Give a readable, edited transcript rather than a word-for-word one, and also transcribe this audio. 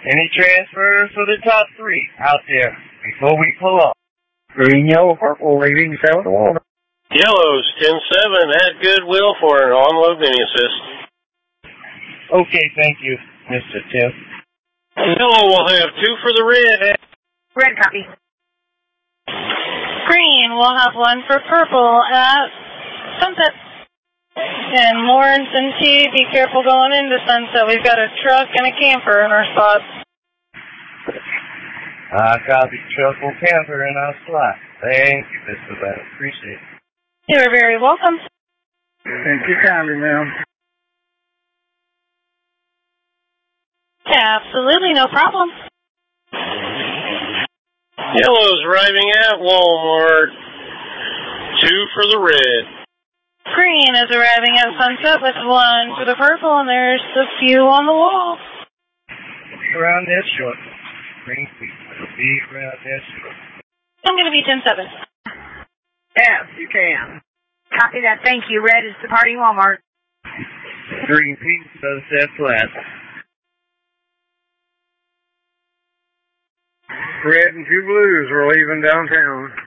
Any transfers for the top three out there before we pull up? Green, yellow, purple, leaving 7 to 1. Yellow's 10-7 at Goodwill for an on-load mini assist. Okay, thank you, Mr. Tim. Yellow will have 2 for the red. Red copy. Green will have 1 for purple at Sunset. And Lawrence and T, be careful going into Sunset. We've got a truck and a camper in our spots. I copy truffle camper in our slot. Thank you, Mr. Bennett. Appreciate it. You are very welcome. Thank you kindly, ma'am. Absolutely, no problem. Yellow's arriving at Walmart. 2 for the red. Green is arriving at Sunset with 1 for the purple, and there's a few on the wall. Around this short. Green feet. It'll be around this short. I'm going to be 10-7. Yes, you can. Copy that. Thank you. Red is departing Walmart. Green feet, Sunset flat. Red and 2 blues are leaving downtown.